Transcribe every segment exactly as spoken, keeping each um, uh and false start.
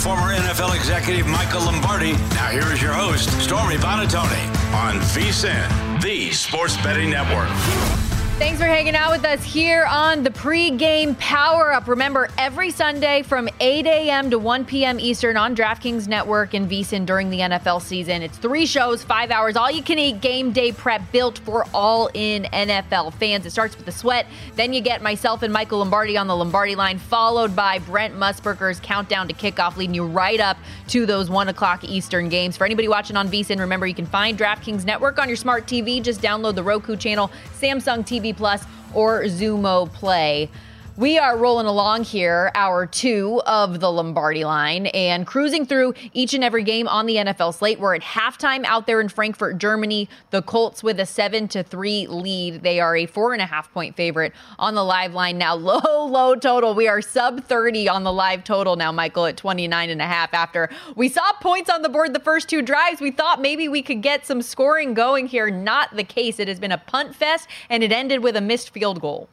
former N F L executive Michael Lombardi. Now here is your host, Stormy Buonantony, on VSiN, the Sports Betting Network. Thanks for hanging out with us here on the pregame power-up. Remember, every Sunday from eight a.m. to one p.m. Eastern on DraftKings Network and VSiN during the N F L season. It's three shows, five hours, all-you-can-eat game day prep built for all-in N F L fans. It starts with the sweat. Then you get myself and Michael Lombardi on the Lombardi line, followed by Brent Musburger's countdown to kickoff, leading you right up to those one o'clock Eastern games. For anybody watching on VSiN, remember you can find DraftKings Network on your smart T V. Just download the Roku channel, Samsung T V Plus, or Xumo Play. We are rolling along here, hour two of the Lombardi line, and cruising through each and every game on the N F L slate. We're at halftime out there in Frankfurt, Germany. The Colts with a seven to three lead. They are a four and a half point favorite on the live line now. Low, low total. We are sub thirty on the live total now, Michael, at twenty-nine and a half. After we saw points on the board the first two drives, we thought maybe we could get some scoring going here. Not the case. It has been a punt fest, and it ended with a missed field goal.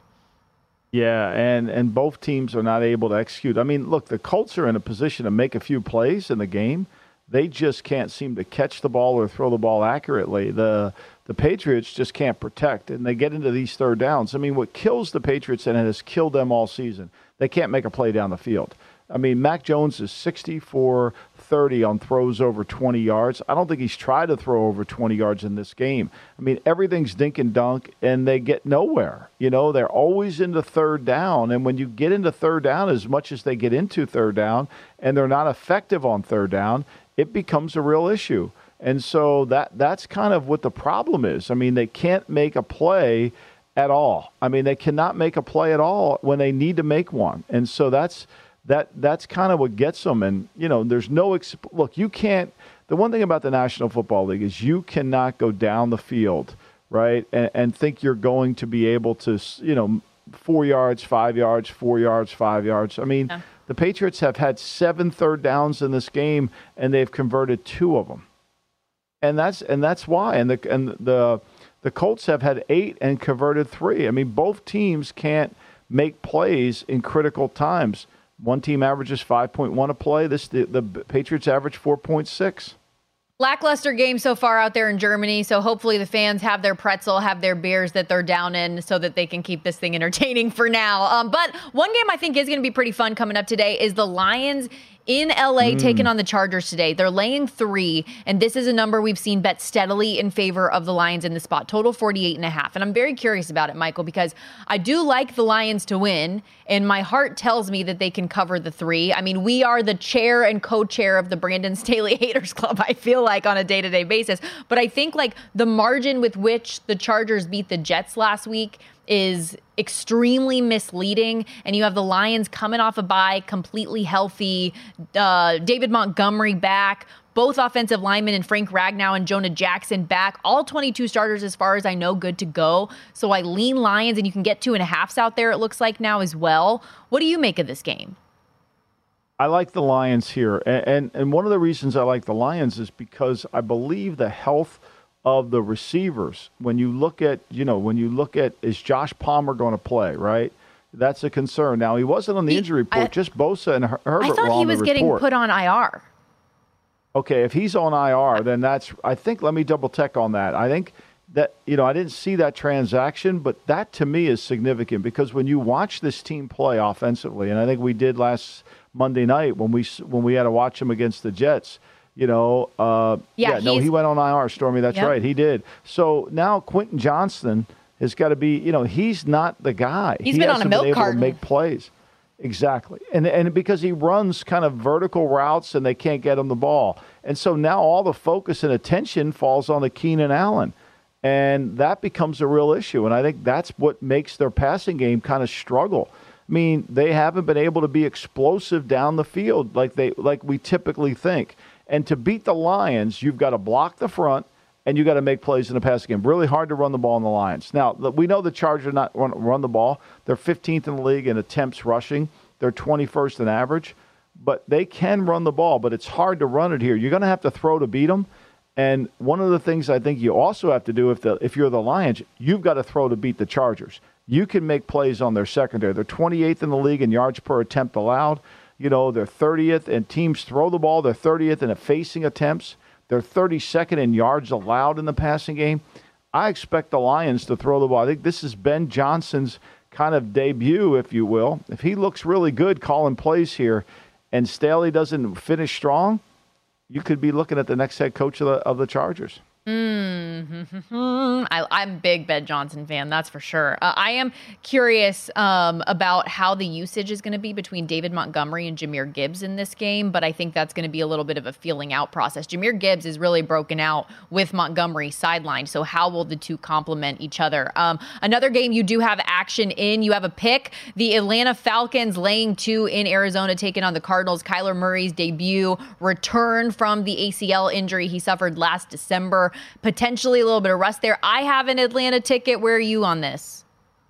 Yeah, and, and both teams are not able to execute. I mean, look, the Colts are in a position to make a few plays in the game. They just can't seem to catch the ball or throw the ball accurately. The the Patriots just can't protect, and they get into these third downs. I mean, what kills the Patriots, and it has killed them all season, they can't make a play down the field. I mean, Mac Jones is sixty-four thirty on throws over twenty yards. I don't think he's tried to throw over twenty yards in this game. I mean, everything's dink and dunk, and they get nowhere. You know, they're always into third down, and when you get into third down as much as they get into third down, and they're not effective on third down, it becomes a real issue. And so that that's kind of what the problem is. I mean, they can't make a play at all. I mean, they cannot make a play at all when they need to make one. And so that's That that's kind of what gets them. And, you know, there's no – look, you can't – the one thing about the National Football League is you cannot go down the field, right, and, and think you're going to be able to, you know, four yards, five yards, four yards, five yards. I mean, yeah. The Patriots have had seven third downs in this game, and they've converted two of them. And that's and that's why. And the and the the Colts have had eight and converted three. I mean, both teams can't make plays in critical times. One team averages five point one a play. This the, the Patriots average four point six. Lackluster game so far out there in Germany, so hopefully the fans have their pretzel, have their beers that they're down in so that they can keep this thing entertaining for now. Um, but one game I think is going to be pretty fun coming up today is the Lions in L A mm. taking on the Chargers today. They're laying three, and this is a number we've seen bet steadily in favor of the Lions in the spot. Total forty-eight and a half. And I'm very curious about it, Michael, because I do like the Lions to win, and my heart tells me that they can cover the three. I mean, we are the chair and co-chair of the Brandon Staley Haters Club, I feel like, on a day-to-day basis. But I think, like, the margin with which the Chargers beat the Jets last week is extremely misleading, and you have the Lions coming off a bye, completely healthy, uh, David Montgomery back, both offensive linemen and Frank Ragnow and Jonah Jackson back, all twenty-two starters as far as I know, good to go. So I lean Lions, and you can get two and a halves out there, it looks like now as well. What do you make of this game? I like the Lions here, and, and, and one of the reasons I like the Lions is because I believe the health of the receivers. When you look at, you know, when you look at, is Josh Palmer going to play, right? That's a concern. Now, he wasn't on the he, injury report, I, just Bosa and Her- Herbert were on the report. I thought he was getting put on I R. Okay, if he's on I R, then that's, I think, let me double check on that. I think that, you know, I didn't see that transaction, but that to me is significant because when you watch this team play offensively, and I think we did last Monday night when we when we had to watch them against the Jets, You know, uh, yeah, yeah no, he went on I R, Stormy. That's yep. right. He did. So now Quentin Johnston has got to be, you know, he's not the guy. He's he been on a milk been able carton. to make plays. Exactly. And and because he runs kind of vertical routes and they can't get him the ball. And so now all the focus and attention falls on the Keenan Allen. And that becomes a real issue. And I think that's what makes their passing game kind of struggle. I mean, they haven't been able to be explosive down the field like they like we typically think. And to beat the Lions, you've got to block the front and you got to make plays in the passing game. Really hard to run the ball in the Lions. Now, we know the Chargers not run, run the ball. They're fifteenth in the league in attempts rushing. They're twenty-first in average. But they can run the ball, but it's hard to run it here. You're going to have to throw to beat them. And one of the things I think you also have to do if the if you're the Lions, you've got to throw to beat the Chargers. You can make plays on their secondary. They're twenty-eighth in the league in yards per attempt allowed. You know, they're thirtieth, and teams throw the ball. They're thirtieth in effacing attempts. They're thirty-second in yards allowed in the passing game. I expect the Lions to throw the ball. I think this is Ben Johnson's kind of debut, if you will. If he looks really good calling plays here and Staley doesn't finish strong, you could be looking at the next head coach of the, of the Chargers. Mm-hmm. I, I'm a big Ben Johnson fan, that's for sure. Uh, I am curious um, about how the usage is going to be between David Montgomery and Jahmyr Gibbs in this game, but I think that's going to be a little bit of a feeling out process. Jahmyr Gibbs is really broken out with Montgomery sidelined, so how will the two complement each other? Um, another game you do have action in, you have a pick. The Atlanta Falcons laying two in Arizona, taking on the Cardinals. Kyler Murray's debut, return from the A C L injury he suffered last December. Potentially a little bit of rust there. I have an Atlanta ticket. Where are you on this?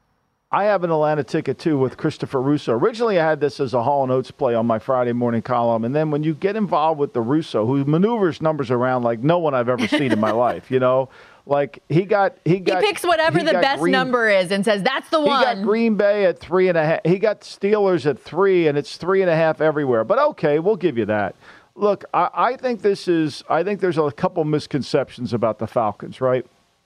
I have an Atlanta ticket, too, with Christopher Russo. Originally, I had this as a Hall and Oates play on my Friday morning column. And then when you get involved with the Russo, who maneuvers numbers around like no one I've ever seen in my life, you know, like he got he got he picks whatever he the best Green, number is and says that's the one. He got Green Bay at three and a half. He got Steelers at three, and it's three and a half everywhere. But okay, we'll give you that. Look, I, I think this is I think there's a couple misconceptions about the Falcons, right?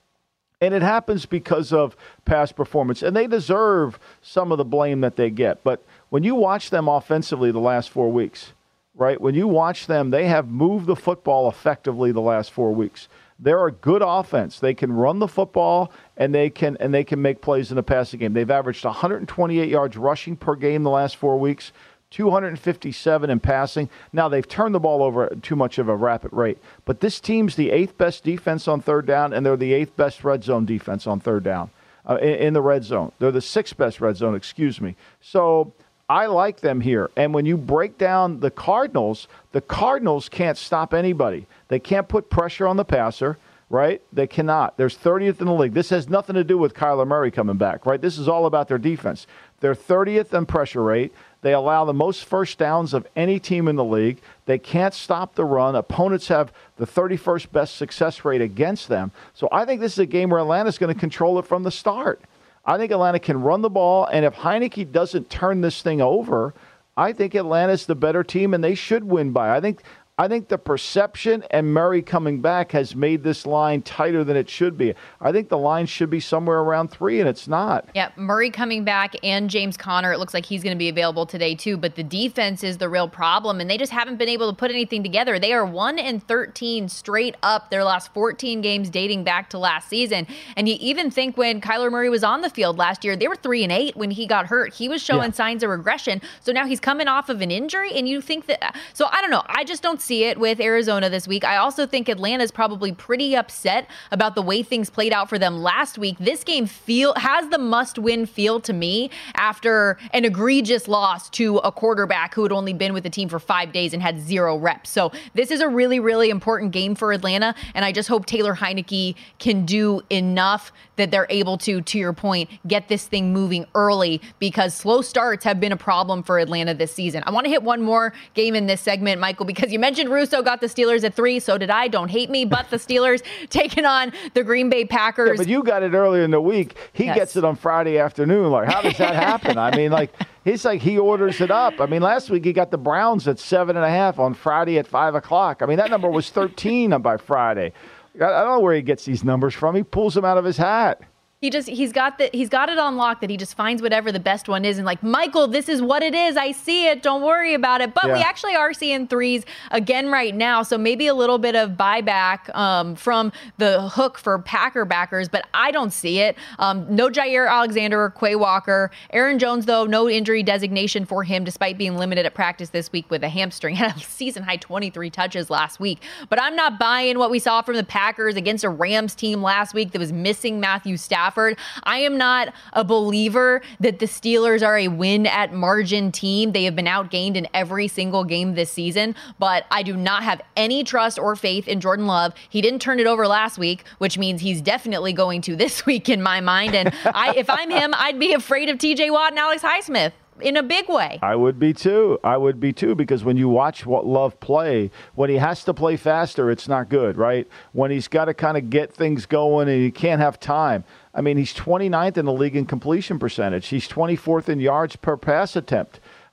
And it happens because of past performance, and they deserve some of the blame that they get. But when you watch them offensively the last four weeks, right? When you watch them, they have moved the football effectively the last four weeks. They're a good offense. They can run the football, and they can and they can make plays in the passing game. They've averaged one hundred twenty-eight yards rushing per game the last four weeks. two hundred fifty-seven in passing. Now, they've turned the ball over at too much of a rapid rate. But this team's the eighth best defense on third down, and they're the eighth best red zone defense on third down uh, in, in the red zone. They're the sixth best red zone, excuse me. So I like them here. And when you break down the Cardinals, the Cardinals can't stop anybody. They can't put pressure on the passer, right? They cannot. There's thirtieth in the league. This has nothing to do with Kyler Murray coming back, right? This is all about their defense. They're thirtieth in pressure rate. They allow the most first downs of any team in the league. They can't stop the run. Opponents have the thirty-first best success rate against them. So I think this is a game where Atlanta's going to control it from the start. I think Atlanta can run the ball, and if Heineke doesn't turn this thing over, I think Atlanta's the better team, and they should win by. I think I think the perception and Murray coming back has made this line tighter than it should be. I think the line should be somewhere around three, and it's not. Yeah, Murray coming back and James Conner, it looks like he's going to be available today too, but the defense is the real problem, and they just haven't been able to put anything together. They are one and thirteen straight up their last fourteen games dating back to last season, and you even think when Kyler Murray was on the field last year, they were three and eight when he got hurt. He was showing yeah. signs of regression, so now he's coming off of an injury, and you think that, so I don't know, I just don't see it with Arizona this week. I also think Atlanta's probably pretty upset about the way things played out for them last week. This game feel has the must-win feel to me after an egregious loss to a quarterback who had only been with the team for five days and had zero reps. So this is a really, really important game for Atlanta, and I just hope Taylor Heineke can do enough that they're able to, to your point, get this thing moving early, because slow starts have been a problem for Atlanta this season. I want to hit one more game in this segment, Michael, because you mentioned Russo got the Steelers at three, so did I. Don't hate me, but the Steelers taking on the Green Bay Packers. Yeah, but you got it earlier in the week. He yes. gets it on Friday afternoon. Like, how does that happen? I mean, like, it's like he orders it up. I mean, last week he got the Browns at seven and a half on Friday at five o'clock. I mean, that number was thirteen by Friday. I don't know where he gets these numbers from. He pulls them out of his hat. He just, he's got the, he's got it on lock that he just finds whatever the best one is. And like, Michael, this is what it is. I see it. Don't worry about it. But yeah. we actually are seeing threes again right now. So maybe a little bit of buyback um, from the hook for Packer backers, but I don't see it. Um, no Jair Alexander or Quay Walker. Aaron Jones, though, no injury designation for him, despite being limited at practice this week with a hamstring. Had a season high twenty-three touches last week. But I'm not buying what we saw from the Packers against a Rams team last week that was missing Matthew Stafford. I am not a believer that the Steelers are a win at margin team. They have been outgained in every single game this season, but I do not have any trust or faith in Jordan Love. He didn't turn it over last week, which means he's definitely going to this week in my mind. And I, if I'm him, I'd be afraid of T J Watt and Alex Highsmith in a big way. I would be too. I would be too, because when you watch what Love play, when he has to play faster, it's not good, right? When he's got to kind of get things going and he can't have time. I mean, he's twenty-ninth in the league in completion percentage. He's twenty-fourth in yards per pass attempt.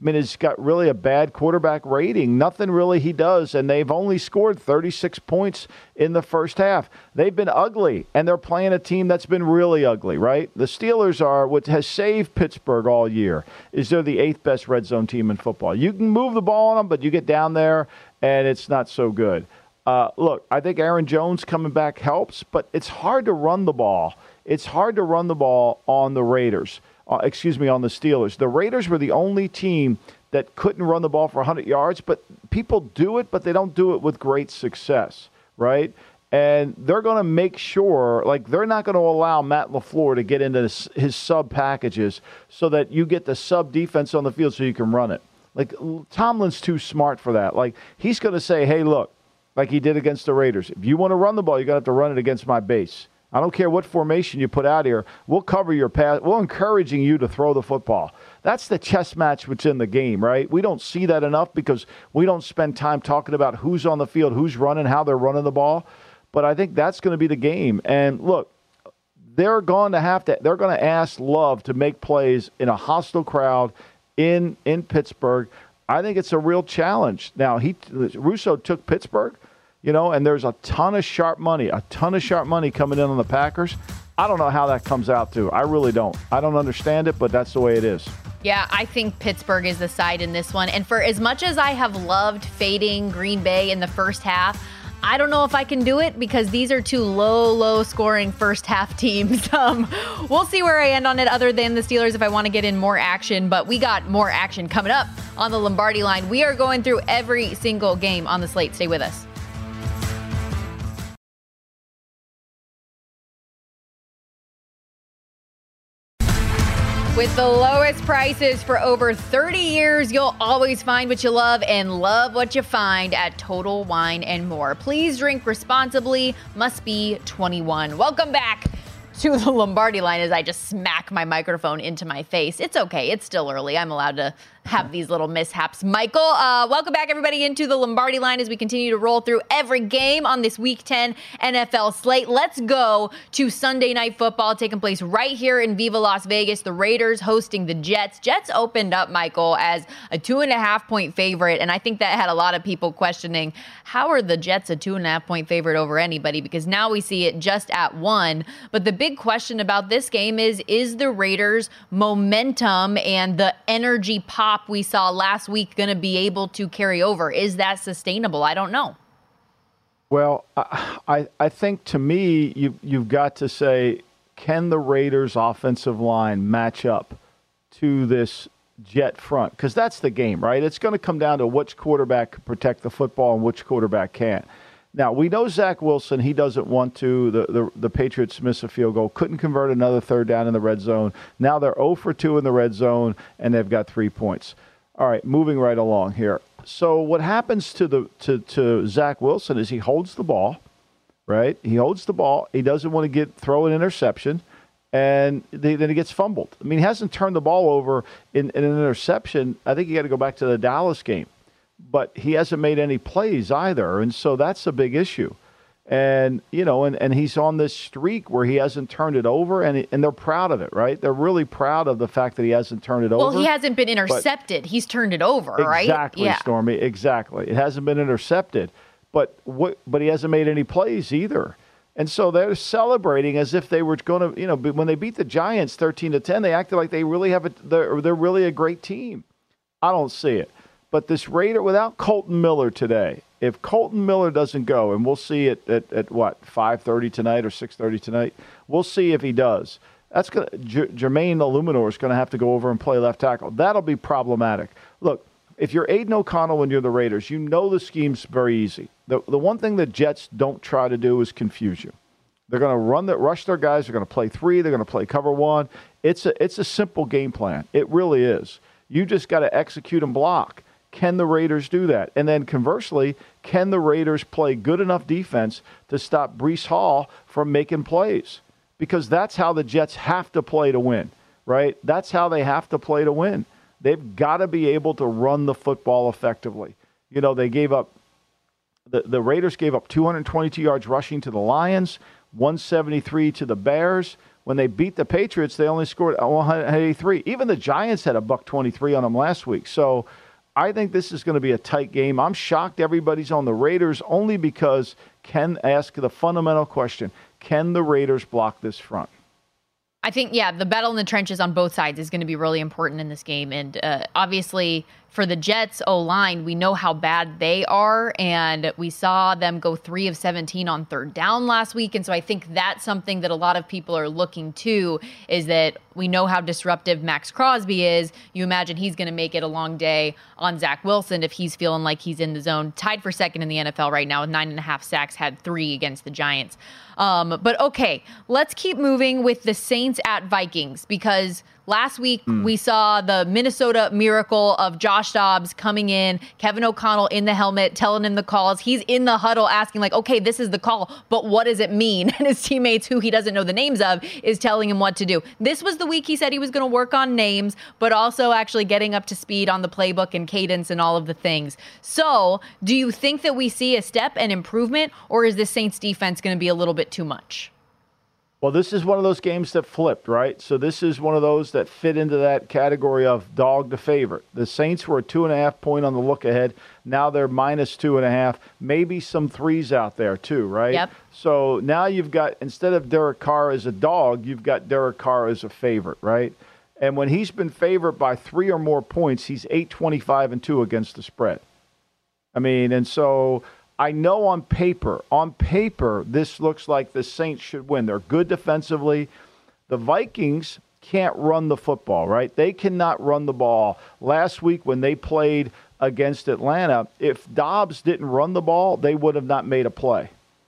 I mean, he's got really a bad quarterback rating. Nothing really he does, and they've only scored thirty-six points in the first half. They've been ugly, and they're playing a team that's been really ugly, right? The Steelers are what has saved Pittsburgh all year, is they're the eighth best red zone team in football. You can move the ball on them, but you get down there, and it's not so good. Uh, look, I think Aaron Jones coming back helps, but it's hard to run the ball. It's hard to run the ball on the Raiders. Uh, excuse me, on the Steelers. The Raiders were the only team that couldn't run the ball for one hundred yards, but people do it, but they don't do it with great success, right? And they're going to make sure, like, they're not going to allow Matt LaFleur to get into his, his sub packages so that you get the sub defense on the field so you can run it. Like, Tomlin's too smart for that. Like, he's going to say, hey, look, like he did against the Raiders, if you want to run the ball, you're going to have to run it against my base. I don't care what formation you put out here. We'll cover your pass. We're encouraging you to throw the football. That's the chess match which in the game, right? We don't see that enough because we don't spend time talking about who's on the field, who's running, how they're running the ball. But I think that's going to be the game. And look, they're going to have to. They're going to ask Love to make plays in a hostile crowd in in Pittsburgh. I think it's a real challenge. Now, he Russo took Pittsburgh. You know, and there's a ton of sharp money, a ton of sharp money coming in on the Packers. I don't know how that comes out to. I really don't. I don't understand it, but that's the way it is. Yeah, I think Pittsburgh is the side in this one. And for as much as I have loved fading Green Bay in the first half, I don't know if I can do it because these are two low, low-scoring first-half teams. Um, we'll see where I end on it other than the Steelers if I want to get in more action. But we got more action coming up on the Lombardi line. We are going through every single game on the slate. Stay with us. With the lowest prices for over thirty years, you'll always find what you love and love what you find at Total Wine and More. Please drink responsibly. Must be twenty-one. Welcome back to the Lombardi line as I just smack my microphone into my face. It's okay. It's still early. I'm allowed to have these little mishaps. Michael, uh, welcome back, everybody, into the Lombardi line as we continue to roll through every game on this Week ten N F L slate. Let's go to Sunday Night Football taking place right here in Viva Las Vegas. The Raiders hosting the Jets. Jets opened up, Michael, as a two and a half point favorite, and I think that had a lot of people questioning, how are the Jets a two and a half point favorite over anybody? Because now we see it just at one. But the big question about this game is, is the Raiders' momentum and the energy pop we saw last week going to be able to carry over? Is that sustainable? I don't know. Well, I I think to me, you, you've got to say, can the Raiders' offensive line match up to this Jet front? Because that's the game, right? It's going to come down to which quarterback can protect the football and which quarterback can't. Now, we know Zach Wilson, he doesn't want to. The, the, the Patriots missed a field goal, couldn't convert another third down in the red zone. Now they're zero for two in the red zone, and they've got three points. All right, moving right along here. So what happens to the to, to Zach Wilson is he holds the ball, right? He holds the ball. He doesn't want to get throw an interception, and they, then he gets fumbled. I mean, he hasn't turned the ball over in, in an interception. I think you got to go back to the Dallas game. But he hasn't made any plays either, and so that's a big issue. And, you know, and, and he's on this streak where he hasn't turned it over, and and they're proud of it, right? They're really proud of the fact that he hasn't turned it well, over. Well, he hasn't been intercepted. He's turned it over, right? Exactly, yeah. Stormy, exactly. It hasn't been intercepted, but what? But he hasn't made any plays either. And so they're celebrating as if they were going to, you know, when they beat the Giants thirteen to ten, they acted like they really have a, they're, they're really a great team. I don't see it. But this Raider, without Colton Miller today, if Colton Miller doesn't go, and we'll see it at, at what, five thirty tonight or six thirty tonight, we'll see if he does. That's gonna, J- Jermaine Illuminor is going to have to go over and play left tackle. That'll be problematic. Look, if you're Aiden O'Connell and you're the Raiders, you know the scheme's very easy. The, the one thing the Jets don't try to do is confuse you. They're going to run that, rush their guys. They're going to play three. They're going to play cover one. It's a, it's a simple game plan. It really is. You just got to execute and block. Can the Raiders do that? And then conversely, can the Raiders play good enough defense to stop Breece Hall from making plays? Because that's how the Jets have to play to win, right? That's how they have to play to win. They've got to be able to run the football effectively. You know, they gave up, the, the Raiders gave up two hundred twenty-two yards rushing to the Lions, one seventy-three to the Bears. When they beat the Patriots, they only scored one eighty-three. Even the Giants had a buck twenty-three on them last week. So I think this is going to be a tight game. I'm shocked everybody's on the Raiders only because Ken asked the fundamental question, can the Raiders block this front? I think, yeah, the battle in the trenches on both sides is going to be really important in this game. And uh, obviously for the Jets O-line, we know how bad they are. And we saw them go three of seventeen on third down last week. And so I think that's something that a lot of people are looking to, is that we know how disruptive Max Crosby is. You imagine he's going to make it a long day on Zach Wilson if he's feeling like he's in the zone. Tied for second in the N F L right now with nine and a half sacks, had three against the Giants. Um, but okay, let's keep moving with the Saints at Vikings, because last week mm. we saw the Minnesota Miracle of Josh Dobbs coming in, Kevin O'Connell in the helmet, telling him the calls. He's in the huddle asking like, okay, this is the call, but what does it mean? And his teammates, who he doesn't know the names of, is telling him what to do. This was the week he said he was going to work on names, but also actually getting up to speed on the playbook and cadence and all of the things. So do you think that we see a step and improvement, or is this Saints defense going to be a little bit too much? Well, this is one of those games that flipped, right? So this is one of those that fit into that category of dog to favorite. The Saints were a two and a half point on the look ahead. Now they're minus two and a half. Maybe some threes out there too, right? Yep. So now you've got, instead of Derek Carr as a dog, you've got Derek Carr as a favorite, right? And when he's been favored by three or more points, he's eight twenty-five and two against the spread. I mean, and so I know on paper, on paper, this looks like the Saints should win. They're good defensively. The Vikings can't run the football, right? They cannot run the ball. Last week when they played against Atlanta, if Dobbs didn't run the ball, they would have not made a play.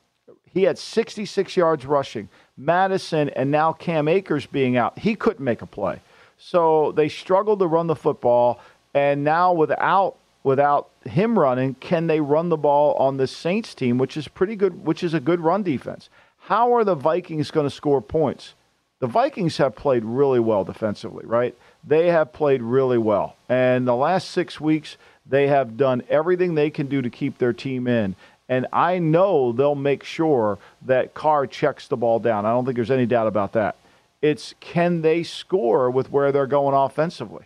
He had sixty-six yards rushing. Madison and now Cam Akers being out, he couldn't make a play. So they struggled to run the football, and now without Without him running, can they run the ball on the Saints team, which is pretty good, which is a good run defense? How are the Vikings going to score points? The Vikings have played really well defensively, right? They have played really well. And the last six weeks, they have done everything they can do to keep their team in. And I know they'll make sure that Carr checks the ball down. I don't think there's any doubt about that. It's, can they score with where they're going offensively?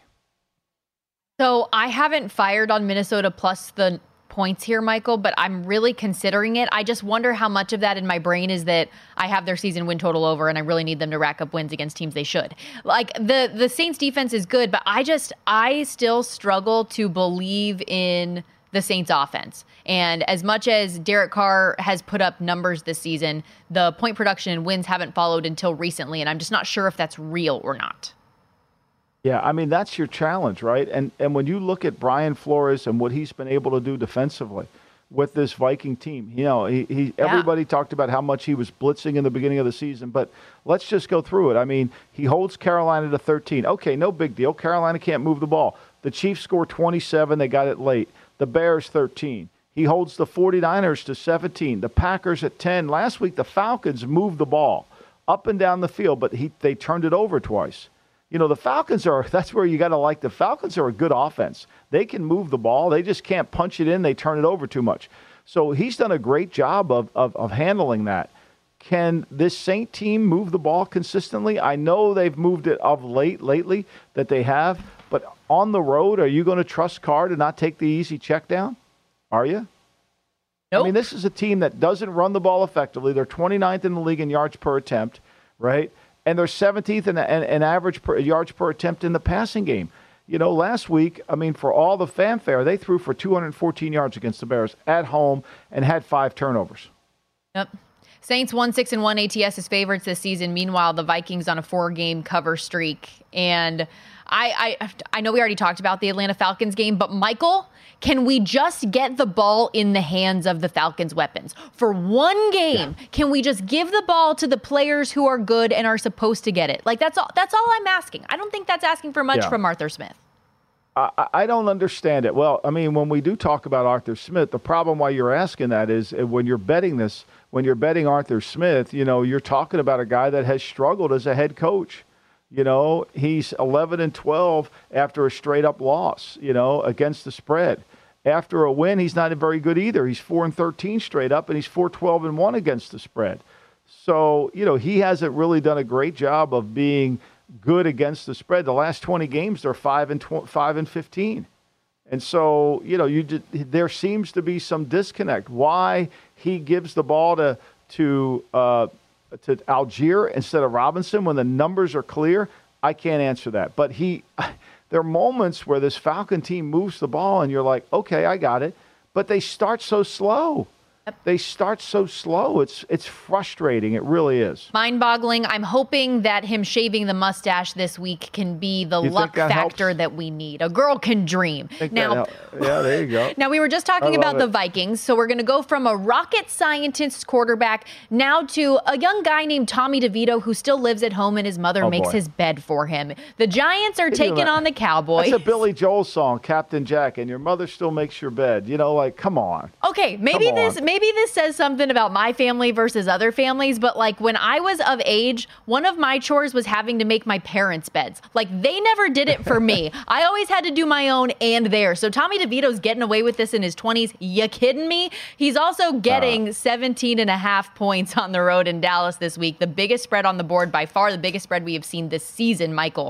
So I haven't fired on Minnesota plus the points here, Michael, but I'm really considering it. I just wonder how much of that in my brain is that I have their season win total over and I really need them to rack up wins against teams they should. Like the, the Saints defense is good, but I just, I still struggle to believe in the Saints offense. And as much as Derek Carr has put up numbers this season, the point production and wins haven't followed until recently. And I'm just not sure if that's real or not. Yeah, I mean, that's your challenge, right? And and when you look at Brian Flores and what he's been able to do defensively with this Viking team, you know, he, he yeah. everybody talked about how much he was blitzing in the beginning of the season, but let's just go through it. I mean, he holds Carolina to thirteen. Okay, no big deal. Carolina can't move the ball. The Chiefs score twenty-seven. They got it late. The Bears thirteen. He holds the 49ers to seventeen. The Packers at ten. Last week, the Falcons moved the ball up and down the field, but he they turned it over twice. You know, the Falcons are, that's where you got to like, the Falcons are a good offense. They can move the ball. They just can't punch it in. They turn it over too much. So he's done a great job of, of, of handling that. Can this Saint team move the ball consistently? I know they've moved it of late, lately, that they have. But on the road, are you going to trust Carr to not take the easy check down? Are you? Nope. I mean, this is a team that doesn't run the ball effectively. They're twenty-ninth in the league in yards per attempt, right? And they're seventeenth in an average per, yards per attempt in the passing game. You know, last week, I mean, for all the fanfare, they threw for two hundred fourteen yards against the Bears at home and had five turnovers. Yep. Saints one six and one A T S as favorites this season. Meanwhile, the Vikings on a four-game cover streak. And I, I, I know we already talked about the Atlanta Falcons game, but Michael, can we just get the ball in the hands of the Falcons' weapons? For one game, yeah. Can we just give the ball to the players who are good and are supposed to get it? Like, that's all, that's all I'm asking. I don't think that's asking for much yeah. from Arthur Smith. I, I don't understand it. Well, I mean, when we do talk about Arthur Smith, the problem why you're asking that is when you're betting this, when you're betting Arthur Smith, you know, you're talking about a guy that has struggled as a head coach. You know, he's eleven and twelve after a straight-up loss, you know, against the spread. After a win, he's not very good either. He's four and thirteen straight up, and he's four twelve and one against the spread. So, you know, he hasn't really done a great job of being good against the spread. The last twenty games, they're five and tw- five and fifteen. And so, you know, you just, there seems to be some disconnect. Why he gives the ball to to uh, to Algier instead of Robinson when the numbers are clear, I can't answer that. But he, there are moments where this Falcon team moves the ball, and you're like, okay, I got it. But they start so slow. They start so slow. It's it's frustrating. It really is. Mind-boggling. I'm hoping that him shaving the mustache this week can be the you luck that factor helps? that we need. A girl can dream. Now, yeah, there you go. Now, we were just talking about it. the Vikings, so we're going to go from a rocket scientist quarterback now to a young guy named Tommy DeVito who still lives at home and his mother oh, makes boy. his bed for him. The Giants are Can taking you, on the Cowboys. That's a Billy Joel song, Captain Jack, and your mother still makes your bed. You know, like, come on. Okay, maybe Come this on. maybe this says something about my family versus other families, but like when I was of age, one of my chores was having to make my parents' beds. Like they never did it for me. I always had to do my own and theirs. So Tommy DeVito's getting away with this in his twenties. You kidding me? He's also getting uh, seventeen and a half points on the road in Dallas this week. The biggest spread on the board, by far the biggest spread we have seen this season, Michael.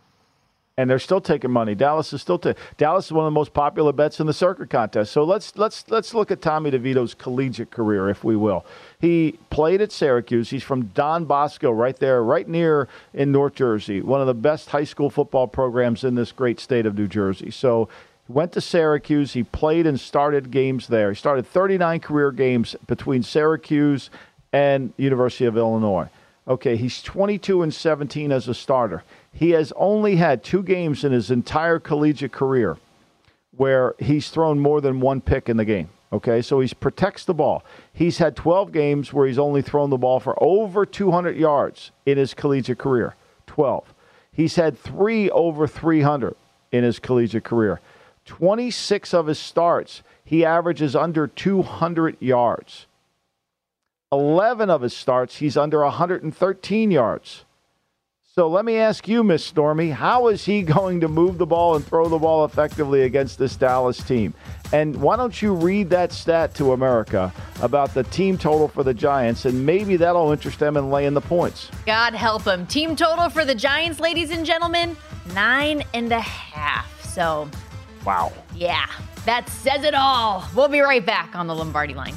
And they're still taking money. Dallas is still ta- Dallas is one of the most popular bets in the circuit contest. So let's let's let's look at Tommy DeVito's collegiate career, if we will. He played at Syracuse. He's from Don Bosco, right there, right near in North Jersey, one of the best high school football programs in this great state of New Jersey. So he went to Syracuse. He played and started games there. He started thirty-nine career games between Syracuse and University of Illinois. Okay, he's twenty-two and seventeen as a starter. He has only had two games in his entire collegiate career where he's thrown more than one pick in the game. Okay, so he protects the ball. He's had twelve games where he's only thrown the ball for over two hundred yards in his collegiate career. twelve. He's had three over three hundred in his collegiate career. twenty-six of his starts, he averages under two hundred yards. eleven of his starts, he's under one hundred thirteen yards. So let me ask you, Miss Stormy, how is he going to move the ball and throw the ball effectively against this Dallas team? And why don't you read that stat to America about the team total for the Giants, and maybe that'll interest them in laying the points. God help him. Team total for the Giants, ladies and gentlemen, nine and a half. So, wow. Yeah, that says it all. We'll be right back on the Lombardi Line.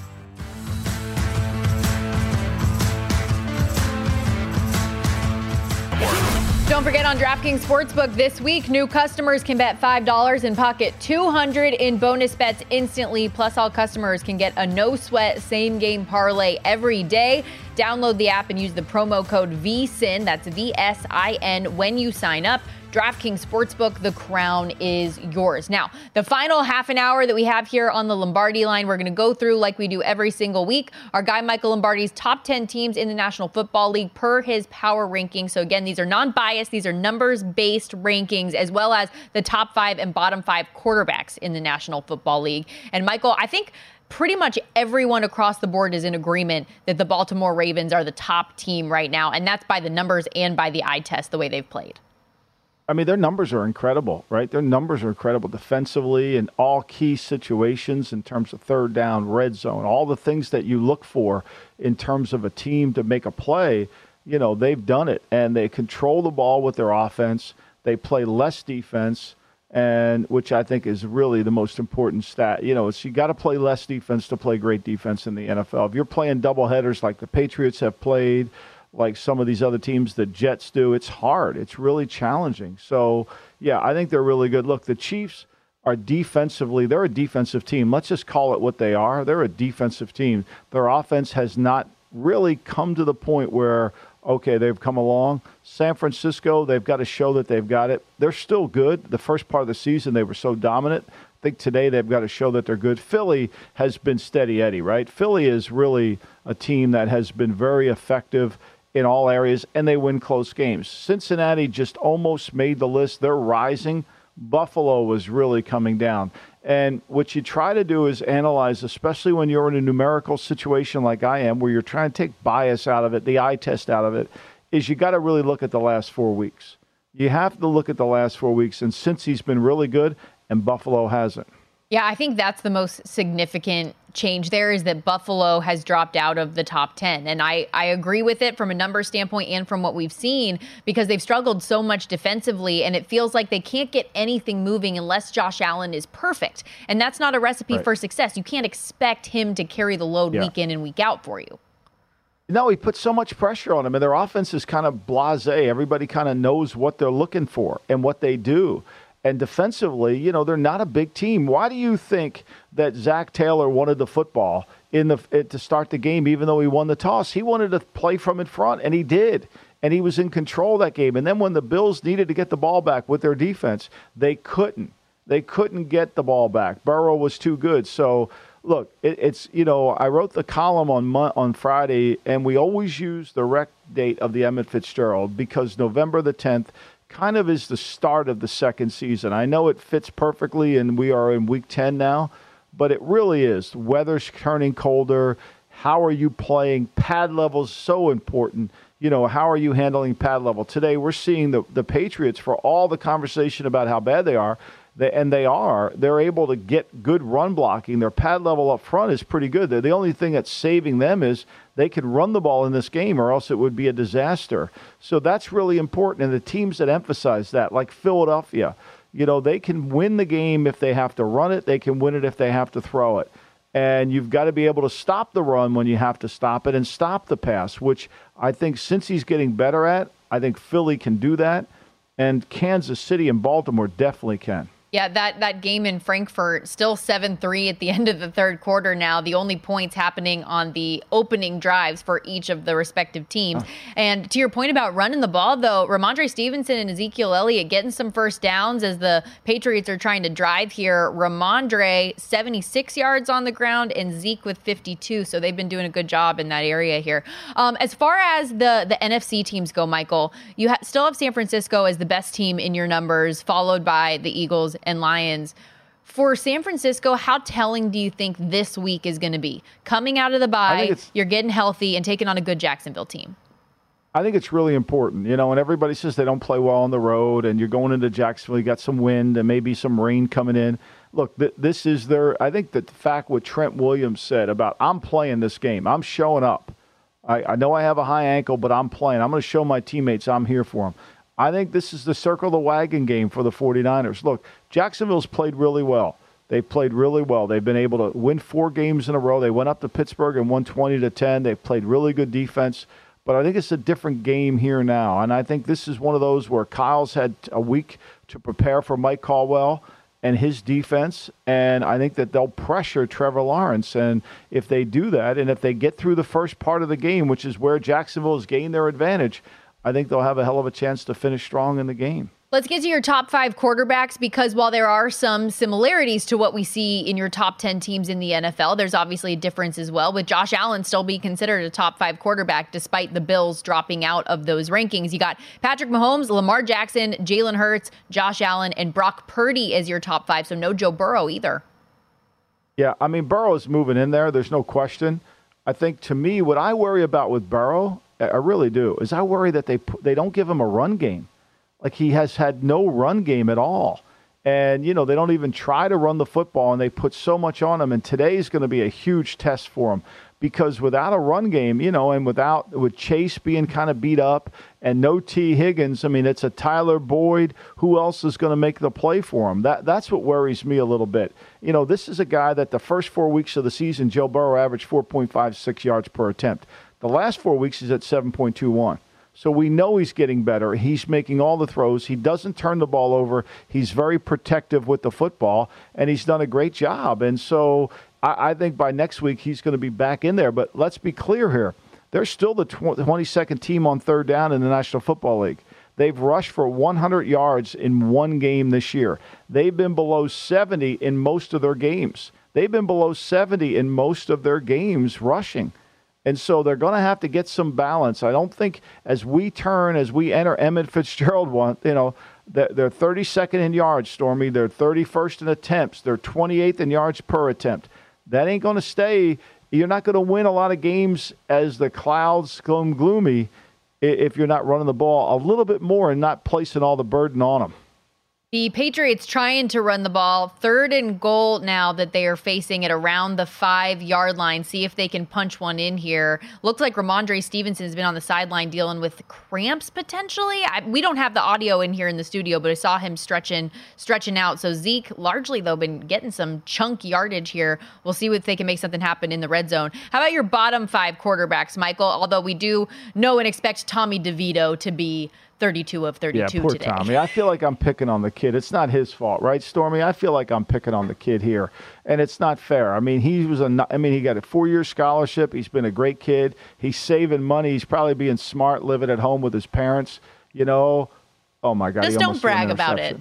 Don't forget, on DraftKings Sportsbook this week, new customers can bet five dollars and pocket two hundred dollars in bonus bets instantly. Plus, all customers can get a no-sweat same-game parlay every day. Download the app and use the promo code V S I N, that's V S I N, when you sign up. DraftKings Sportsbook, the crown is yours. Now, the final half an hour that we have here on the Lombardi Line, we're going to go through, like we do every single week, our guy Michael Lombardi's top ten teams in the National Football League per his power ranking. So again, these are non-biased, these are numbers-based rankings, as well as the top five and bottom five quarterbacks in the National Football League. And Michael, I think pretty much everyone across the board is in agreement that the Baltimore Ravens are the top team right now, and that's by the numbers and by the eye test, the way they've played. I mean, their numbers are incredible, right? Their numbers are incredible defensively in all key situations in terms of third down, red zone, all the things that you look for in terms of a team to make a play. You know, they've done it, and they control the ball with their offense. They play less defense, and which I think is really the most important stat. You know, it's you got to play less defense to play great defense in the N F L. If you're playing doubleheaders like the Patriots have played, like some of these other teams, the Jets do, it's hard. It's really challenging. So, yeah, I think they're really good. Look, the Chiefs are defensively, they're a defensive team. Let's just call it what they are. They're a defensive team. Their offense has not really come to the point where, okay, they've come along. San Francisco, they've got to show that they've got it. They're still good. The first part of the season, they were so dominant. I think today they've got to show that they're good. Philly has been steady Eddie, right? Philly is really a team that has been very effective in all areas, and they win close games. Cincinnati just almost made the list. They're rising. Buffalo was really coming down. And what you try to do is analyze, especially when you're in a numerical situation like I am, where you're trying to take bias out of it, the eye test out of it, is you got to really look at the last four weeks. You have to look at the last four weeks, and since he's been really good, and Buffalo hasn't. Yeah, I think that's the most significant change there is that Buffalo has dropped out of the top ten. And I, I agree with it from a number standpoint and from what we've seen, because they've struggled so much defensively, and it feels like they can't get anything moving unless Josh Allen is perfect. And that's not a recipe right. for success. You can't expect him to carry the load yeah. week in and week out for you. No, he puts so much pressure on them, and their offense is kind of blasé. Everybody kind of knows what they're looking for and what they do. And defensively, you know, they're not a big team. Why do you think that Zach Taylor wanted the football in the to start the game, even though he won the toss? He wanted to play from in front, and he did. And he was in control of that game. And then when the Bills needed to get the ball back with their defense, they couldn't. They couldn't get the ball back. Burrow was too good. So, look, it, it's, you know, I wrote the column on on Friday, and we always use the rec date of the Emmett Fitzgerald because November the tenth kind of is the start of the second season. I know it fits perfectly, and we are in week ten now, but it really is. Weather's turning colder. How are you playing? Pad level's so important. You know, how are you handling pad level? Today we're seeing the, the Patriots, for all the conversation about how bad they are, They, and they are, they're able to get good run blocking. Their pad level up front is pretty good. They're, the only thing that's saving them is they can run the ball in this game, or else it would be a disaster. So that's really important. And the teams that emphasize that, like Philadelphia, you know, they can win the game if they have to run it. They can win it if they have to throw it. And you've got to be able to stop the run when you have to stop it and stop the pass, which I think since he's getting better at, I think Philly can do that. And Kansas City and Baltimore definitely can. Yeah, that, that game in Frankfurt, still seven three at the end of the third quarter now. The only points happening on the opening drives for each of the respective teams. Oh. And to your point about running the ball, though, Ramondre Stevenson and Ezekiel Elliott getting some first downs as the Patriots are trying to drive here. Ramondre, seventy-six yards on the ground, and Zeke with fifty-two. So they've been doing a good job in that area here. Um, as far as the, the N F C teams go, Michael, you ha- still have San Francisco as the best team in your numbers, followed by the Eagles and Lions. For San Francisco, how telling do you think this week is going to be? Coming out of the bye, you're getting healthy and taking on a good Jacksonville team. I think it's really important, you know, and everybody says they don't play well on the road, and you're going into Jacksonville, you got some wind and maybe some rain coming in. Look, th- this is their, I think that the fact what Trent Williams said about, I'm playing this game, I'm showing up. I, I know I have a high ankle, but I'm playing. I'm going to show my teammates I'm here for them. I think this is the circle the wagon game for the 49ers. Look, Jacksonville's played really well. They've played really well. They've been able to win four games in a row. They went up to Pittsburgh and won twenty to ten. They've played really good defense. But I think it's a different game here now. And I think this is one of those where Kyle's had a week to prepare for Mike Caldwell and his defense. And I think that they'll pressure Trevor Lawrence. And if they do that, and if they get through the first part of the game, which is where Jacksonville has gained their advantage, I think they'll have a hell of a chance to finish strong in the game. Let's get to your top five quarterbacks, because while there are some similarities to what we see in your top ten teams in the N F L, there's obviously a difference as well, with Josh Allen still being considered a top five quarterback despite the Bills dropping out of those rankings. You got Patrick Mahomes, Lamar Jackson, Jalen Hurts, Josh Allen, and Brock Purdy as your top five, so no Joe Burrow either. Yeah, I mean, Burrow is moving in there. There's no question. I think, to me, what I worry about with Burrow, I really do, is I worry that they they don't give him a run game. Like, he has had no run game at all. And, you know, they don't even try to run the football, and they put so much on him. And today's going to be a huge test for him, because without a run game, you know, and without with Chase being kind of beat up and no T. Higgins, I mean, it's a Tyler Boyd. Who else is going to make the play for him? That That's what worries me a little bit. You know, this is a guy that the first four weeks of the season, Joe Burrow averaged four point five six yards per attempt. The last four weeks he's at seven point two one. So we know he's getting better. He's making all the throws. He doesn't turn the ball over. He's very protective with the football, and he's done a great job. And so I, I think by next week he's going to be back in there. But let's be clear here. They're still the twenty-second team on third down in the National Football League. They've rushed for one hundred yards in one game this year. They've been below seventy in most of their games. They've been below seventy in most of their games rushing. And so they're going to have to get some balance. I don't think as we turn, as we enter Emmett Fitzgerald one, you know, they're, they're thirty-second in yards, Stormy. They're thirty-first in attempts. They're twenty-eighth in yards per attempt. That ain't going to stay. You're not going to win a lot of games as the clouds come gloomy if you're not running the ball a little bit more and not placing all the burden on them. The Patriots trying to run the ball, third and goal now that they are facing it around the five-yard line. See if they can punch one in here. Looks like Ramondre Stevenson has been on the sideline dealing with cramps potentially. I, we don't have the audio in here in the studio, but I saw him stretching stretching out. So Zeke, largely, though, been getting some chunk yardage here. We'll see if they can make something happen in the red zone. How about your bottom five quarterbacks, Michael? Although we do know and expect Tommy DeVito to be thirty-two of thirty-two yeah, poor today. Tommy. I feel like I'm picking on the kid. It's not his fault, right, Stormy? I feel like I'm picking on the kid here, and it's not fair. I mean, he was a. I mean, he got a four-year scholarship. He's been a great kid. He's saving money. He's probably being smart, living at home with his parents. You know, oh my God! Just don't brag about it.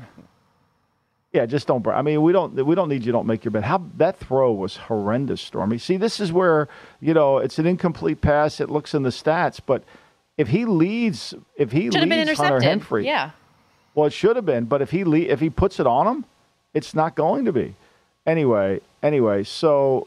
Yeah, just don't brag. I mean, we don't. We don't need you. Don't make your bed. How that throw was horrendous, Stormy. See, this is where you know it's an incomplete pass. It looks in the stats, but. If he leads, if he should leads Hunter Henry, yeah. Well, it should have been, but if he le- if he puts it on him, it's not going to be. Anyway, anyway, so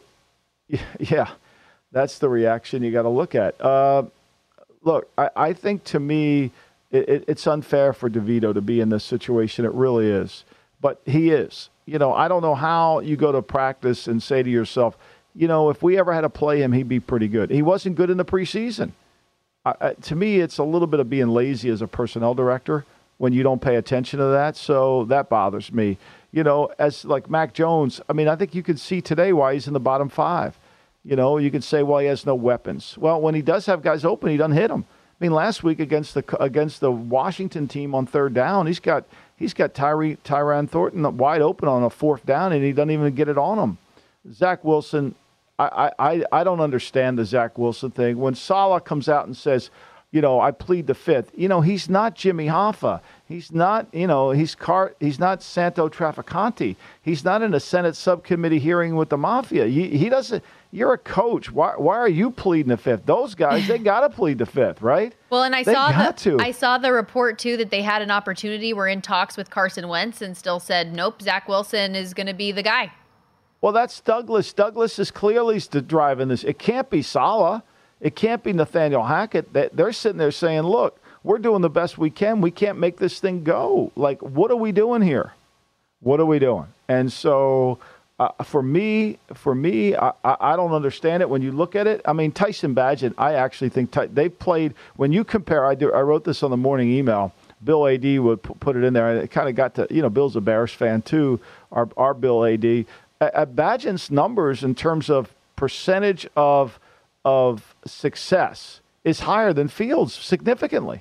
yeah, that's the reaction you got to look at. Uh, look, I, I think to me, it, it, it's unfair for DeVito to be in this situation. It really is, but he is. You know, I don't know how you go to practice and say to yourself, you know, if we ever had to play him, he'd be pretty good. He wasn't good in the preseason. Uh, to me, it's a little bit of being lazy as a personnel director when you don't pay attention to that. So that bothers me. You know, as like Mac Jones, I mean, I think you can see today why he's in the bottom five. You know, you can say, well, he has no weapons. Well, when he does have guys open, he doesn't hit them. I mean, last week against the against the Washington team on third down, he's got he's got Tyree Tyrann Thornton wide open on a fourth down, and he doesn't even get it on him. Zach Wilson. I, I, I don't understand the Zach Wilson thing. When Saleh comes out and says, you know, I plead the fifth, you know, he's not Jimmy Hoffa. He's not, you know, he's Car- he's not Santo Trafficante. He's not in a Senate subcommittee hearing with the mafia. He, he doesn't, you're a coach. Why, why are you pleading the fifth? Those guys, they got to plead the fifth, right? Well, and I they saw got the, to. I saw the report, too, that they had an opportunity. We're in talks with Carson Wentz and still said, nope, Zach Wilson is going to be the guy. Well, that's Douglas. Douglas is clearly driving this. It can't be Saleh. It can't be Nathaniel Hackett. They're sitting there saying, look, we're doing the best we can. We can't make this thing go. Like, what are we doing here? What are we doing? And so uh, for me, for me, I, I don't understand it when you look at it. I mean, Tyson Bagent, I actually think Ty- they played, when you compare, I, do, I wrote this on the morning email. Bill A D would p- put it in there. And it kind of got to, you know, Bill's a Bears fan too, our, our Bill A D. At Bagent's numbers in terms of percentage of of success is higher than Fields significantly.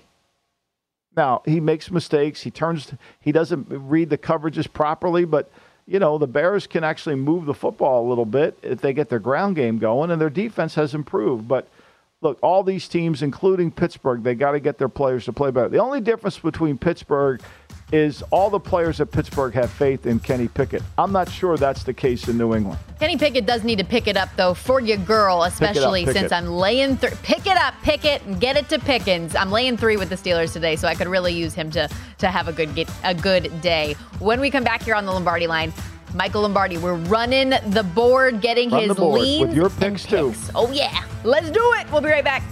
Now, he makes mistakes. He turns. He doesn't read the coverages properly, but, you know, the Bears can actually move the football a little bit if they get their ground game going, and their defense has improved. But, look, all these teams, including Pittsburgh, they got to get their players to play better. The only difference between Pittsburgh is all the players at Pittsburgh have faith in Kenny Pickett. I'm not sure that's the case in New England. Kenny Pickett does need to pick it up, though, for your girl, especially pick it up, since it. I'm laying three. Pick it up, Pickett, and get it to Pickens. I'm laying three with the Steelers today, so I could really use him to to have a good get, a good day. When we come back here on the Lombardi line, Michael Lombardi, we're running the board, getting Run his the board leans with your picks, and picks. too. Oh, yeah. Let's do it. We'll be right back.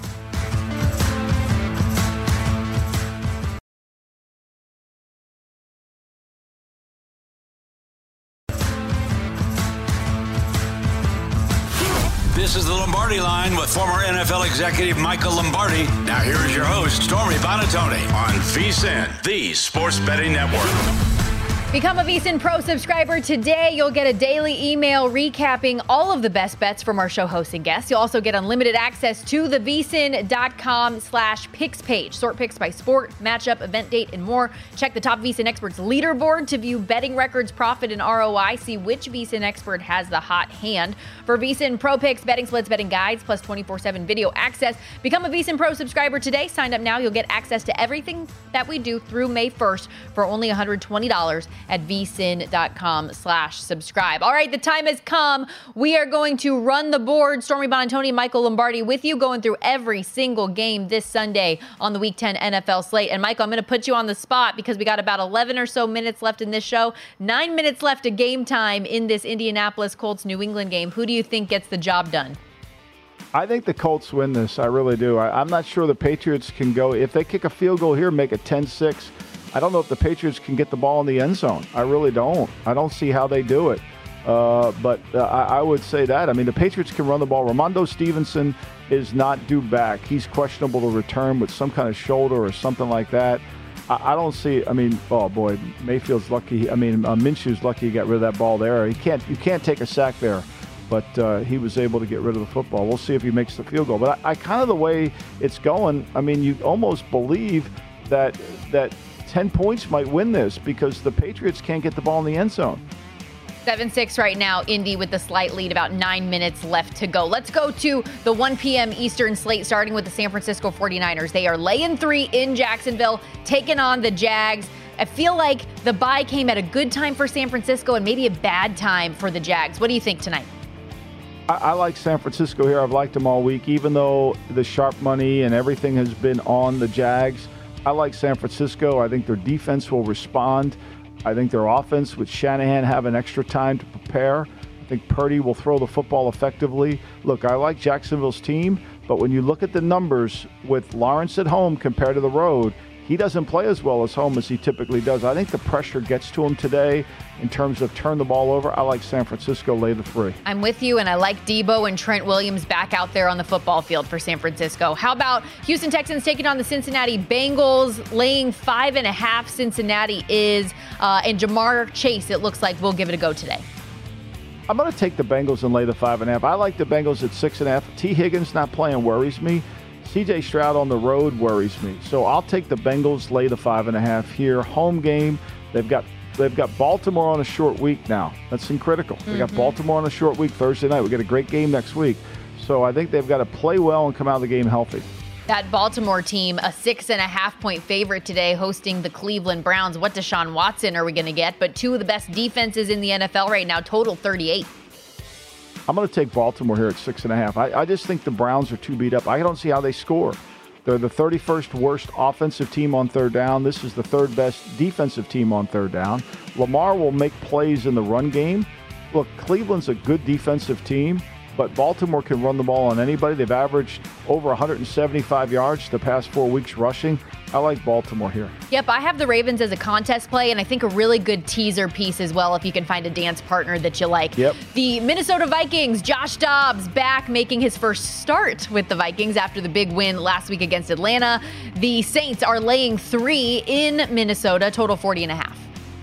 This is the Lombardi Line with former N F L executive Michael Lombardi. Now here is your host, Stormy Buonantony, on VSiN, the Sports Betting Network. Become a VSiN Pro subscriber today. You'll get a daily email recapping all of the best bets from our show hosts and guests. You'll also get unlimited access to the VSiN.com slash picks page. Sort picks by sport, matchup, event date, and more. Check the top VSiN experts leaderboard to view betting records, profit, and R O I. See which VSiN expert has the hot hand. For VSiN Pro Picks, betting splits, betting guides, plus twenty-four seven video access. Become a VSiN Pro subscriber today. Sign up now. You'll get access to everything that we do through May first for only one hundred twenty dollars at vsin.com slash subscribe. All right, the time has come. We are going to run the board. Stormy Buonantony, Michael Lombardi with you, going through every single game this Sunday on the Week ten N F L slate. And Michael, I'm going to put you on the spot because we got about eleven or so minutes left in this show. Nine minutes left of game time in this Indianapolis Colts New England game. Who do you think gets the job done? I think the Colts win this. I really do. I, I'm not sure the Patriots can go. If they kick a field goal here, make it ten six, I don't know if the Patriots can get the ball in the end zone. I really don't. I don't see how they do it. Uh, but uh, I, I would say that. I mean, the Patriots can run the ball. Ramondre Stevenson is not due back. He's questionable to return with some kind of shoulder or something like that. I, I don't see. I mean, oh boy, Mayfield's lucky. I mean, uh, Minshew's lucky he got rid of that ball there. He can't. You can't take a sack there. But uh, he was able to get rid of the football. We'll see if he makes the field goal. But I, I kind of the way it's going. I mean, you almost believe that that ten points might win this because the Patriots can't get the ball in the end zone. seven six right now, Indy with the slight lead, about nine minutes left to go. Let's go to the one p.m. Eastern slate, starting with the San Francisco forty-niners. They are laying three in Jacksonville, taking on the Jags. I feel like the bye came at a good time for San Francisco and maybe a bad time for the Jags. What do you think tonight? I, I like San Francisco here. I've liked them all week, even though the sharp money and everything has been on the Jags. I like San Francisco. I think their defense will respond. I think their offense, with Shanahan having extra time to prepare, I think Purdy will throw the football effectively. Look, I like Jacksonville's team, but when you look at the numbers with Lawrence at home compared to the road, he doesn't play as well as home as he typically does. I think the pressure gets to him today in terms of turn the ball over. I like San Francisco, lay the three. I'm with you, and I like Debo and Trent Williams back out there on the football field for San Francisco. How about Houston Texans taking on the Cincinnati Bengals, laying five and a half? Cincinnati is, uh, and Jamar Chase, it looks like, will give it a go today. I'm going to take the Bengals and lay the five and a half. I like the Bengals at six and a half. T. Higgins not playing worries me. C J Stroud on the road worries me. So I'll take the Bengals, lay the five and a half here. Home game. They've got they've got Baltimore on a short week now. That's critical. They got mm-hmm. Baltimore on a short week Thursday night. We got a great game next week. So I think they've got to play well and come out of the game healthy. That Baltimore team, a six and a half point favorite today, hosting the Cleveland Browns. What Deshaun Watson are we going to get? But two of the best defenses in the N F L right now, total thirty-eight. I'm going to take Baltimore here at six and a half. I, I just think the Browns are too beat up. I don't see how they score. They're the thirty-first worst offensive team on third down. This is the third best defensive team on third down. Lamar will make plays in the run game. Look, Cleveland's a good defensive team, but Baltimore can run the ball on anybody. They've averaged over one hundred seventy-five yards the past four weeks rushing. I like Baltimore here. Yep, I have the Ravens as a contest play, and I think a really good teaser piece as well if you can find a dance partner that you like. Yep. The Minnesota Vikings, Josh Dobbs back making his first start with the Vikings after the big win last week against Atlanta. The Saints are laying three in Minnesota, total forty and a half.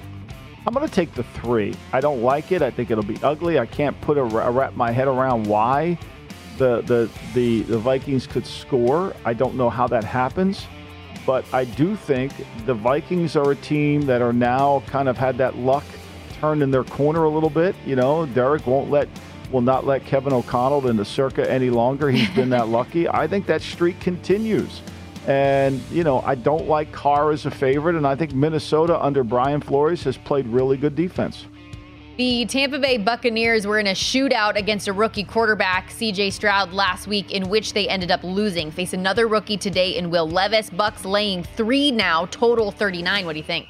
I'm going to take the three. I don't like it. I think it'll be ugly. I can't put a, wrap my head around why the, the the the Vikings could score. I don't know how that happens, but I do think the Vikings are a team that are now kind of had that luck turned in their corner a little bit. You know, Derek won't let will not let Kevin O'Connell into Circa any longer. He's been that lucky. I think that streak continues. And, you know, I don't like Carr as a favorite, and I think Minnesota under Brian Flores has played really good defense. The Tampa Bay Buccaneers were in a shootout against a rookie quarterback, C J Stroud, last week, in which they ended up losing. Face another rookie today in Will Levis. Bucks laying three now, total thirty-nine. What do you think?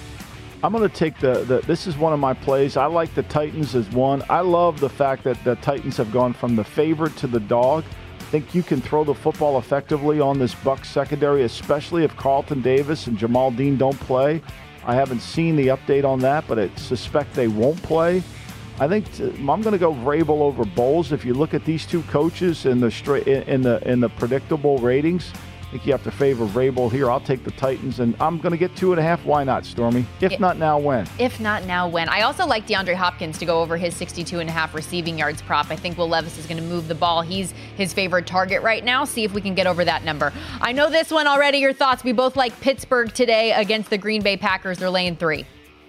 I'm going to take the, the – this is one of my plays. I like the Titans as one. I love the fact that the Titans have gone from the favorite to the dog. I think you can throw the football effectively on this Bucs secondary, especially if Carlton Davis and Jamal Dean don't play. I haven't seen the update on that, but I suspect they won't play. I think t- I'm going to go Vrabel over Bowles. If you look at these two coaches in the straight in the in the predictable ratings, I think you have to favor Vrabel here. I'll take the Titans, and I'm going to get two and a half. Why not, Stormy? If not now, when? If not now, when? I also like DeAndre Hopkins to go over his sixty-two and a half receiving yards prop. I think Will Levis is going to move the ball. He's his favorite target right now. See if we can get over that number. I know this one already. Your thoughts? We both like Pittsburgh today against the Green Bay Packers. They're laying three.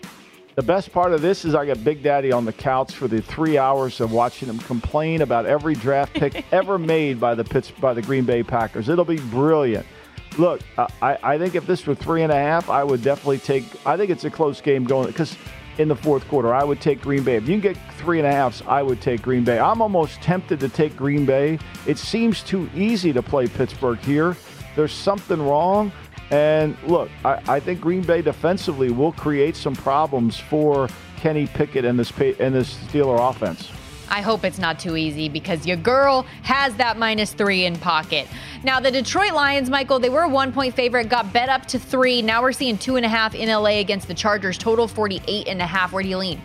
The best part of this is I got Big Daddy on the couch for the three hours of watching him complain about every draft pick ever made by the Pitts, by the Green Bay Packers. It'll be brilliant. Look, uh, I, I think if this were three and a half, I would definitely take – I think it's a close game going – because in the fourth quarter, I would take Green Bay. If you can get three and a halves, I would take Green Bay. I'm almost tempted to take Green Bay. It seems too easy to play Pittsburgh here. There's something wrong. And look, I, I think Green Bay defensively will create some problems for Kenny Pickett and this and this Steeler offense. I hope it's not too easy because your girl has that minus three in pocket. Now, the Detroit Lions, Michael, they were a one-point favorite, got bet up to three. Now we're seeing two and a half in L A against the Chargers, total forty-eight and a half. Where do you lean?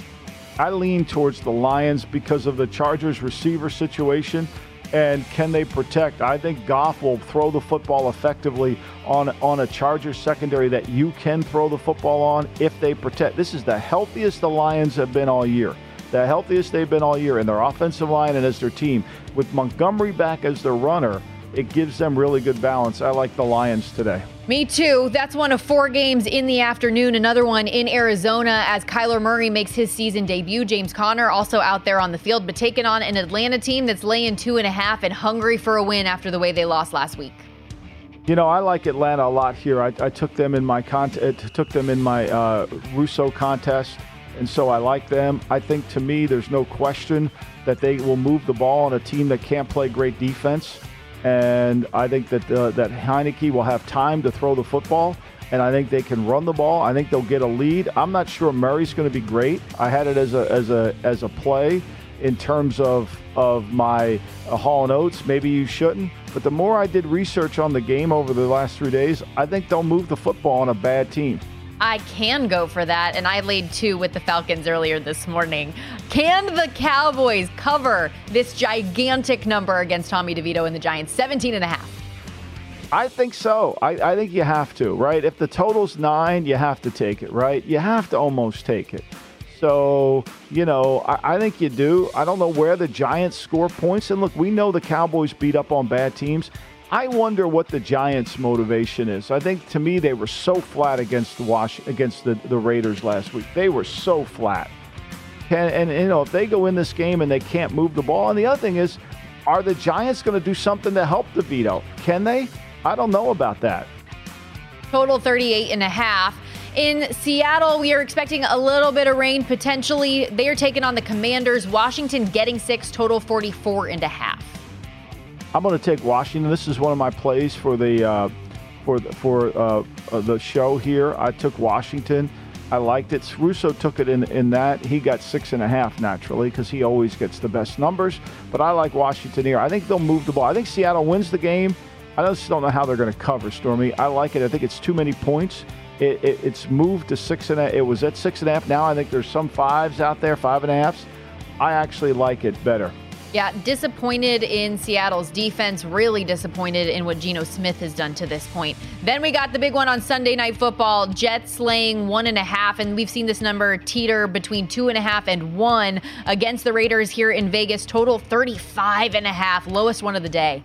I lean towards the Lions because of the Chargers receiver situation. And can they protect? I think Goff will throw the football effectively on, on a Chargers secondary that you can throw the football on if they protect. This is the healthiest the Lions have been all year. The healthiest they've been all year in their offensive line and as their team. With Montgomery back as their runner, it gives them really good balance. I like the Lions today. Me too. That's one of four games in the afternoon. Another one in Arizona as Kyler Murray makes his season debut. James Conner also out there on the field, but taking on an Atlanta team that's laying two and a half and hungry for a win after the way they lost last week. You know, I like Atlanta a lot here. I, I took them in my cont- took them in my uh, Russo contest, and so I like them. I think to me, there's no question that they will move the ball on a team that can't play great defense. And I think that uh, that Heineke will have time to throw the football, and I think they can run the ball. I think they'll get a lead. I'm not sure Murray's going to be great. I had it as a as a as a play in terms of of my uh, Hall and Oates. Maybe you shouldn't, but the more I did research on the game over the last three days, I think they'll move the football on a bad team. I can go for that, and I laid two with the Falcons earlier this morning. Can the Cowboys cover this gigantic number against Tommy DeVito and the Giants, seventeen and a half? I think so. I, I think you have to, right? If the total's nine, you have to take it, right? You have to almost take it. So, you know, I, I think you do. I don't know where the Giants score points. And look, we know the Cowboys beat up on bad teams. I wonder what the Giants' motivation is. I think, to me, they were so flat against the Wash against the, the Raiders last week. They were so flat. And, and, you know, if they go in this game and they can't move the ball. And the other thing is, are the Giants going to do something to help DeVito? Can they? I don't know about that. Total thirty-eight and a half. In Seattle, we are expecting a little bit of rain potentially. They are taking on the Commanders. Washington getting six, total forty-four and a half. I'm going to take Washington. This is one of my plays for the uh, for the, for uh, uh, the show here. I took Washington. I liked it. Russo took it in in that. He got six and a half naturally because he always gets the best numbers. But I like Washington here. I think they'll move the ball. I think Seattle wins the game. I just don't know how they're going to cover, Stormy. I like it. I think it's too many points. It, it, it's moved to six and a. It was at six and a half. Now I think there's some fives out there, five and a halves. I actually like it better. Yeah, disappointed in Seattle's defense, really disappointed in what Geno Smith has done to this point. Then we got the big one on Sunday Night Football, Jets laying one and a half, and we've seen this number teeter between two and a half and one against the Raiders here in Vegas, total thirty-five and a half, lowest one of the day.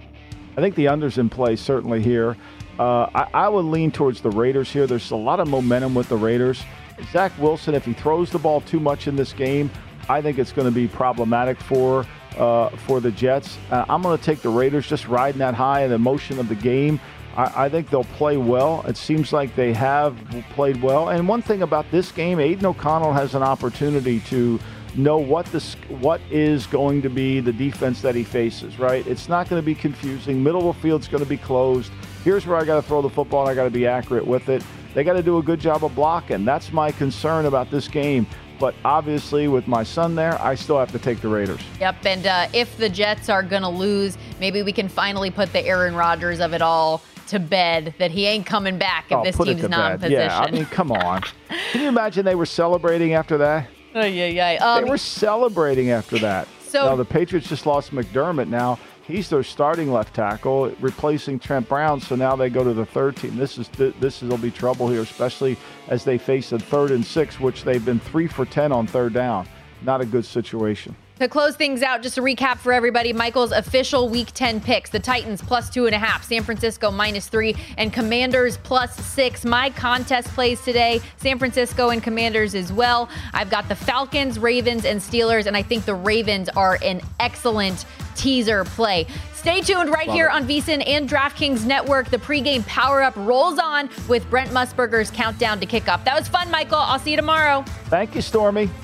I think the under's in play certainly here. Uh, I, I would lean towards the Raiders here. There's a lot of momentum with the Raiders. Zach Wilson, if he throws the ball too much in this game, I think it's going to be problematic for uh, for the Jets. Uh, I'm going to take the Raiders, just riding that high and the emotion of the game. I, I think they'll play well. It seems like they have played well. And one thing about this game, Aiden O'Connell has an opportunity to know what this what is going to be the defense that he faces, right? It's not going to be confusing. Middle of the field's going to be closed. Here's where I got to throw the football, and I got to be accurate with it. They got to do a good job of blocking. That's my concern about this game. But obviously, with my son there, I still have to take the Raiders. Yep, and uh, if the Jets are going to lose, maybe we can finally put the Aaron Rodgers of it all to bed, that he ain't coming back if oh, this put team's it to not bed. in position. Yeah, I mean, come on. Can you imagine they were celebrating after that? Oh, yeah, yeah. Um, they were celebrating after that. So now, the Patriots just lost McDermott now. He's their starting left tackle, replacing Trent Brown. So now they go to the third team. This is this will be trouble here, especially as they face a third and six, which they've been three for ten on third down. Not a good situation. To close things out, just a recap for everybody, Michael's official Week ten picks. The Titans plus two and a half, San Francisco minus three, and Commanders plus six. My contest plays today, San Francisco and Commanders as well. I've got the Falcons, Ravens, and Steelers, and I think the Ravens are an excellent teaser play. Stay tuned right Love here it. on VSiN and DraftKings Network. The pregame power-up rolls on with Brent Musburger's countdown to kickoff. That was fun, Michael. I'll see you tomorrow. Thank you, Stormy.